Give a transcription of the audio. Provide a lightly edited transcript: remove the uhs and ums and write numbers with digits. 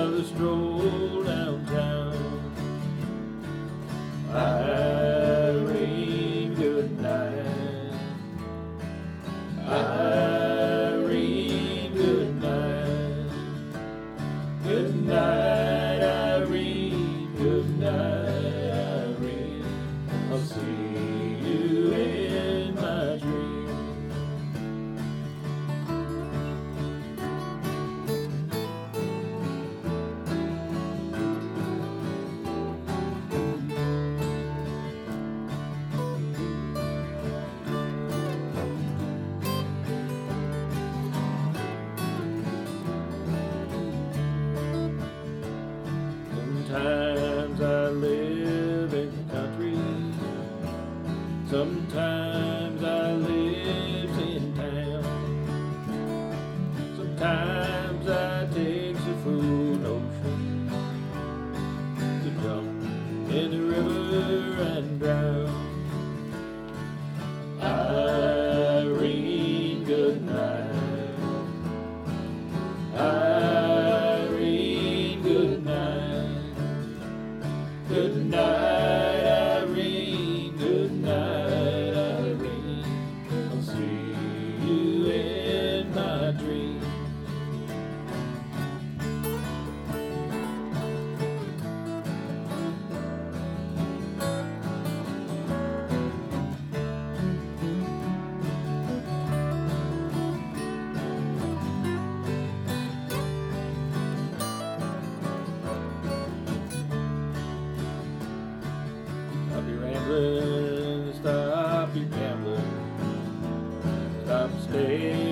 another stroll downtown. Irene, good night. Irene, good night. Good night, Irene. Good night, Irene. I'll see you in my dreams. Sometimes I live in the country, sometimes I live in town. Sometimes I take the full notion to jump in the river and drown. Irene, good night. Irene, good night. Good night, Irene. Good night, Irene. I'll see you in my dreams. Stop your rambling, stop your gambling, stop staying